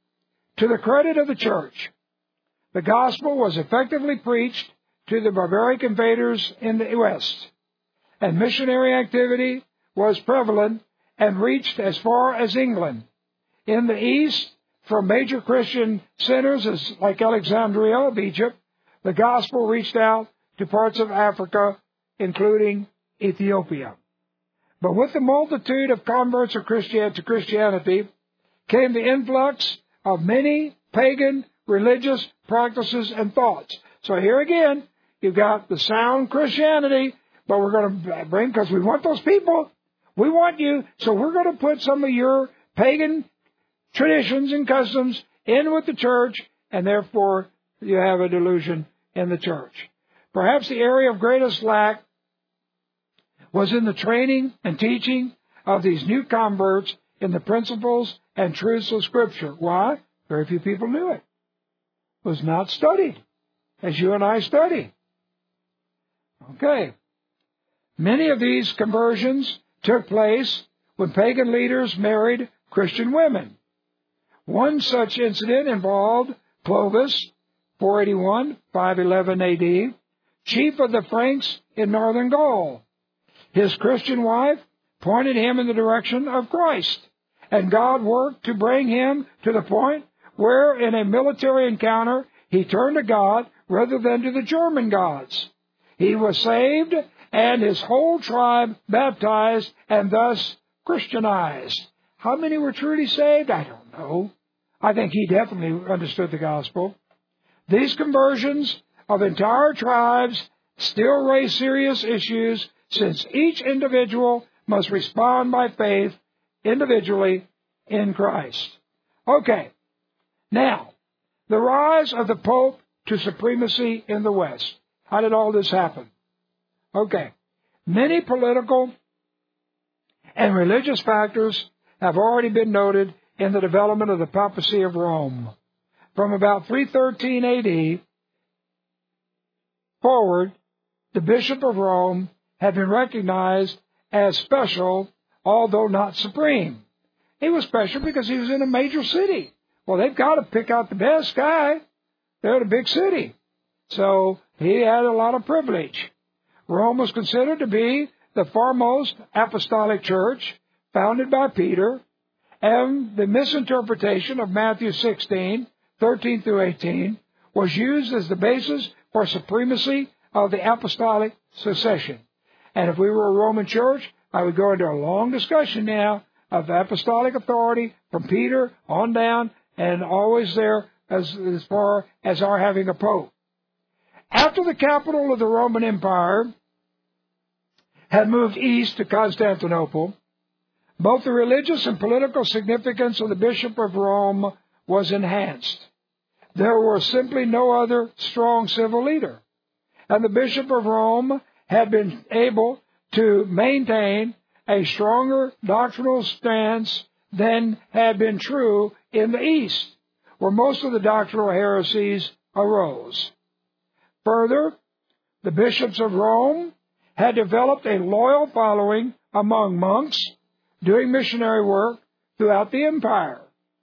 To the credit of the church, the gospel was effectively preached to the barbaric invaders in the West, and missionary activity was prevalent and reached as far as England. In the East, from major Christian centers as like Alexandria of Egypt, the gospel reached out to parts of Africa, including Ethiopia. But with the multitude of converts of Christianity to Christianity came the influx of many pagan religious practices and thoughts. So here again, you've got the sound Christianity, but we're going to bring, because we want those people. We want you, so we're going to put some of your pagan traditions and customs in with the church, and therefore you have a delusion in the church. Perhaps the area of greatest lack was in the training and teaching of these new converts in the principles and truths of Scripture. Why? Very few people knew it. It was not studied, as you and I study. Okay. Many of these conversions took place when pagan leaders married Christian women. One such incident involved Clovis, four eighty-one, five eleven A D, chief of the Franks in northern Gaul. His Christian wife pointed him in the direction of Christ, and God worked to bring him to the point where in a military encounter he turned to God rather than to the German gods. He was saved and his whole tribe baptized and thus Christianized. How many were truly saved? I don't know. I think he definitely understood the gospel. These conversions of entire tribes still raise serious issues, since each individual must respond by faith individually in Christ. Okay. Now, the rise of the Pope to supremacy in the West. How did all this happen? Okay. Many political and religious factors have already been noted in the development of the papacy of Rome. From about three thirteen A D forward, the Bishop of Rome had been recognized as special, although not supreme. He was special because he was in a major city. Well, they've got to pick out the best guy. They're in a big city. So he had a lot of privilege. Rome was considered to be the foremost apostolic church, founded by Peter, and the misinterpretation of Matthew sixteen, thirteen through eighteen, was used as the basis for supremacy of the apostolic succession. And if we were a Roman church, I would go into a long discussion now of apostolic authority from Peter on down, and always there as, as far as our having a pope. After the capital of the Roman Empire had moved east to Constantinople, both the religious and political significance of the Bishop of Rome was enhanced. There was simply no other strong civil leader. And the Bishop of Rome had been able to maintain a stronger doctrinal stance than had been true in the East, where most of the doctrinal heresies arose. Further, the bishops of Rome had developed a loyal following among monks doing missionary work throughout the empire.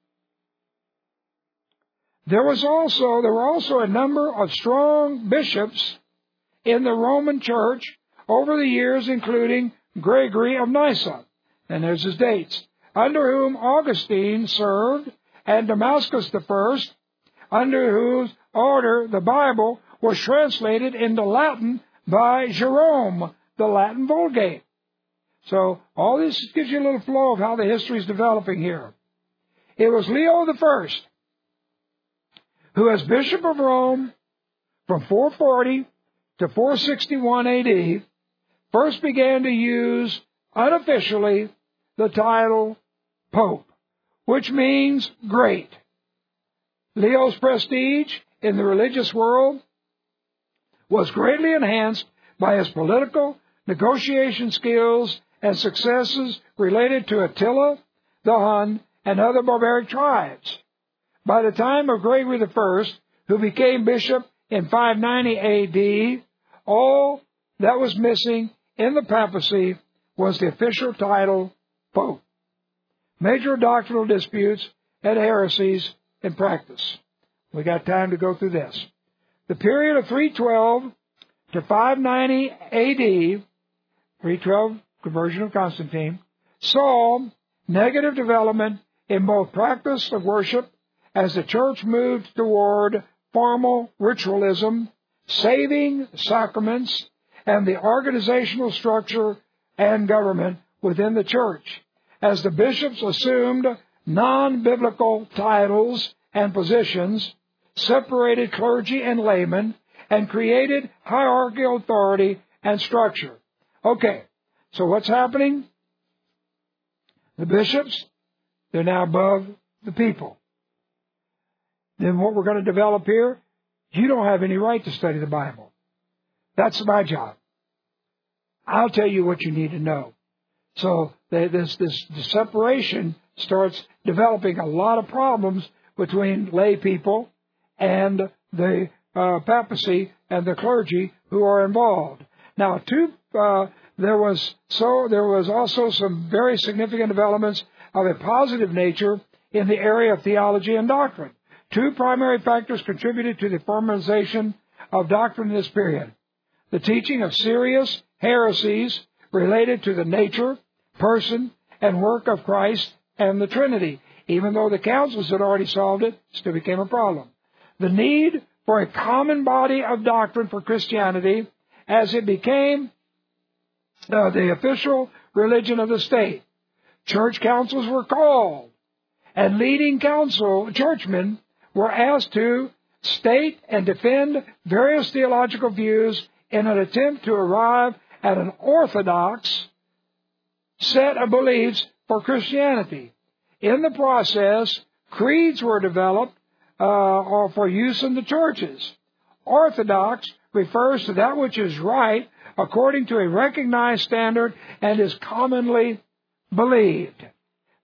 There was also there were also a number of strong bishops in the Roman Church over the years, including Gregory of Nyssa, and there's his dates, under whom Augustine served, and Damascus the First, under whose order the Bible was translated into Latin by Jerome, the Latin Vulgate. So all this gives you a little flow of how the history is developing here. It was Leo the First, who as Bishop of Rome from four forty to four sixty-one A D, first began to use unofficially the title Pope, which means great. Leo's prestige in the religious world was greatly enhanced by his political negotiation skills and successes related to Attila, the Hun, and other barbaric tribes. By the time of Gregory the First, who became bishop in five ninety A D, all that was missing in the papacy was the official title Pope. Major doctrinal disputes and heresies in practice. We got time to go through this. The period of three twelve to five ninety A D, three twelve conversion of Constantine, saw negative development in both practice of worship as the church moved toward formal ritualism, saving sacraments, and the organizational structure and government within the church, as the bishops assumed non-biblical titles and positions, separated clergy and laymen, and created hierarchical authority and structure. Okay, so what's happening? The bishops, they're now above the people. Then what we're going to develop here, you don't have any right to study the Bible. That's my job. I'll tell you what you need to know. So this, this, this separation starts developing a lot of problems between lay people and the uh, papacy and the clergy who are involved. Now, two, uh, there was so there was also some very significant developments of a positive nature in the area of theology and doctrine. Two primary factors contributed to the formalization of doctrine in this period: the teaching of serious heresies related to the nature, person, and work of Christ and the Trinity. Even though the councils had already solved it, it still became a problem. The need for a common body of doctrine for Christianity as it became uh, the official religion of the state. Church councils were called, and leading council churchmen were asked to state and defend various theological views in an attempt to arrive at an orthodox set of beliefs for Christianity. In the process, creeds were developed uh, or for use in the churches. Orthodox refers to that which is right according to a recognized standard and is commonly believed.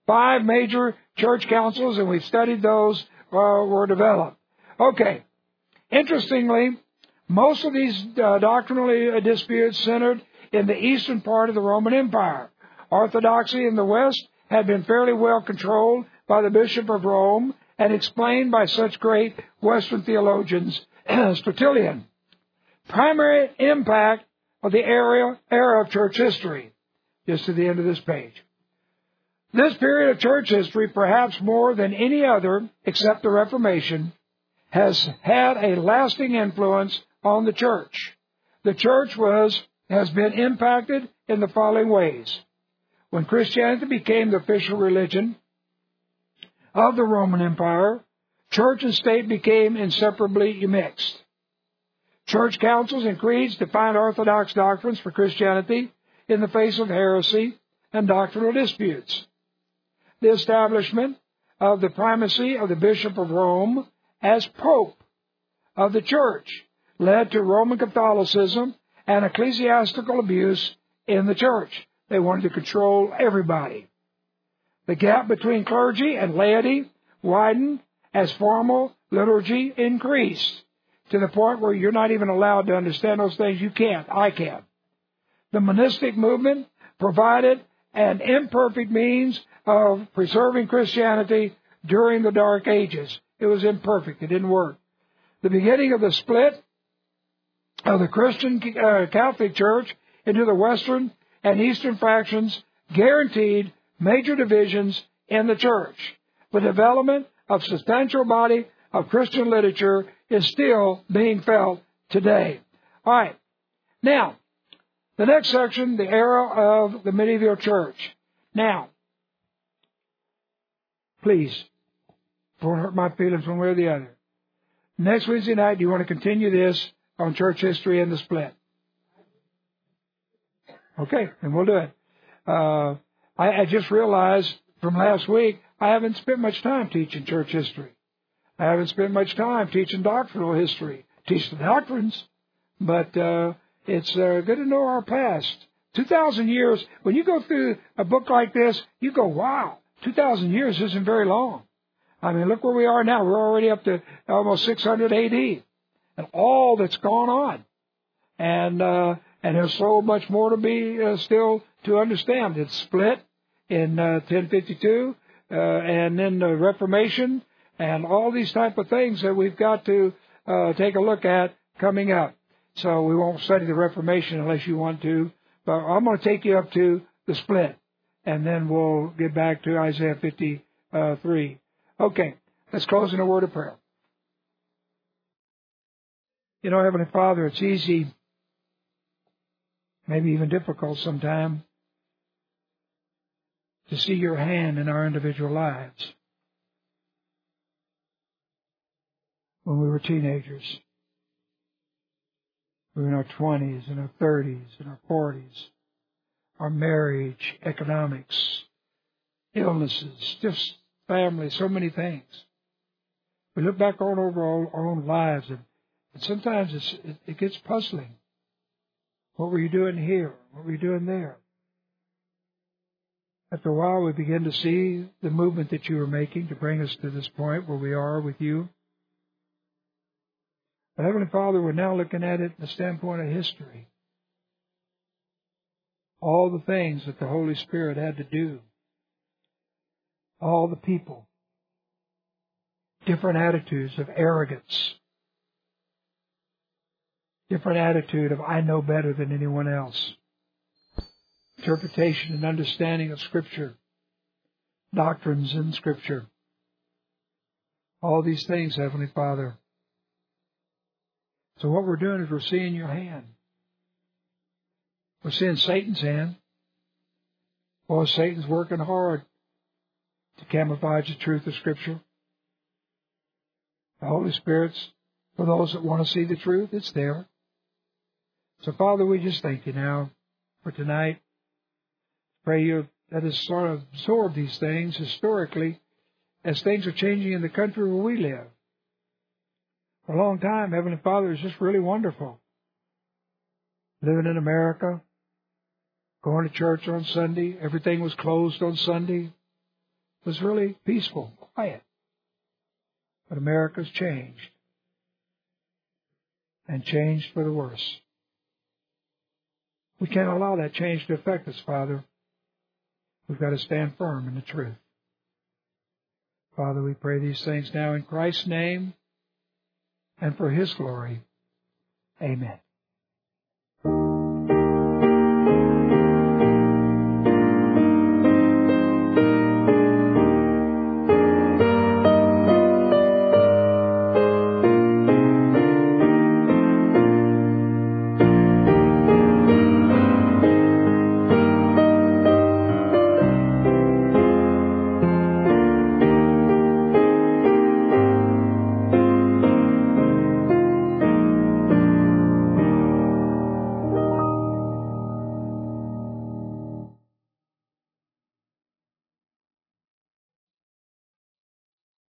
five major church councils, and we've studied those uh, were developed. Okay. Interestingly, most of these uh, doctrinal disputes centered in the eastern part of the Roman Empire. Orthodoxy in the West had been fairly well controlled by the Bishop of Rome and explained by such great Western theologians as Tertullian. Primary impact of the era, era of church history, just to the end of this page. This period of church history, perhaps more than any other except the Reformation, has had a lasting influence on the church. The church was has been impacted in the following ways. When Christianity became the official religion of the Roman Empire, church and state became inseparably mixed. Church councils and creeds defined orthodox doctrines for Christianity in the face of heresy and doctrinal disputes. The establishment of the primacy of the Bishop of Rome as Pope of the Church led to Roman Catholicism and ecclesiastical abuse in the church. They wanted to control everybody. The gap between clergy and laity widened as formal liturgy increased to the point where you're not even allowed to understand those things. You can't. I can. The monistic movement provided an imperfect means of preserving Christianity during the Dark Ages. It was imperfect. It didn't work. The beginning of the split of the Christian uh, Catholic Church into the Western and Eastern factions guaranteed major divisions in the church. The development of substantial body of Christian literature is still being felt today. All right. Now, the next section, the era of the medieval church. Now, please, don't hurt my feelings one way or the other. Next Wednesday night, do you want to continue this on church history and the split? Okay, then we'll do it. Uh, I, I just realized from last week, I haven't spent much time teaching church history. I haven't spent much time teaching doctrinal history. Teach the doctrines, but uh, it's uh, good to know our past. two thousand years, when you go through a book like this, you go, wow, two thousand years isn't very long. I mean, look where we are now. We're already up to almost six hundred A D and all that's gone on. And uh, and there's so much more to be uh, still to understand. It's split in uh, ten fifty-two, uh, and then the Reformation, and all these type of things that we've got to uh, take a look at coming up. So we won't study the Reformation unless you want to, but I'm going to take you up to the split, and then we'll get back to Isaiah fifty-three. Okay, let's close in a word of prayer. You know, Heavenly Father, it's easy, maybe even difficult sometimes, to see your hand in our individual lives. When we were teenagers, we were in our twenties, and our thirties, and our forties, our marriage, economics, illnesses, just family, so many things. We look back on over our own lives, and, and sometimes it's, it, it gets puzzling. What were you doing here? What were you doing there? After a while, we begin to see the movement that you were making to bring us to this point where we are with you. But Heavenly Father, we're now looking at it from the standpoint of history. All the things that the Holy Spirit had to do. All the people. Different attitudes of arrogance. Different attitude of I know better than anyone else. Interpretation and understanding of Scripture. Doctrines in Scripture. All these things, Heavenly Father. So what we're doing is we're seeing your hand. We're seeing Satan's hand. Boy, Satan's working hard to camouflage the truth of Scripture. The Holy Spirit's, for those that want to see the truth, it's there. So, Father, we just thank you now for tonight. Pray you let us sort of absorb these things historically as things are changing in the country where we live. For a long time, Heavenly Father, it's just really wonderful. Living in America, going to church on Sunday, everything was closed on Sunday. was really peaceful, quiet. But America's changed. And changed for the worse. We can't allow that change to affect us, Father. We've got to stand firm in the truth. Father, we pray these things now in Christ's name and for His glory. Amen.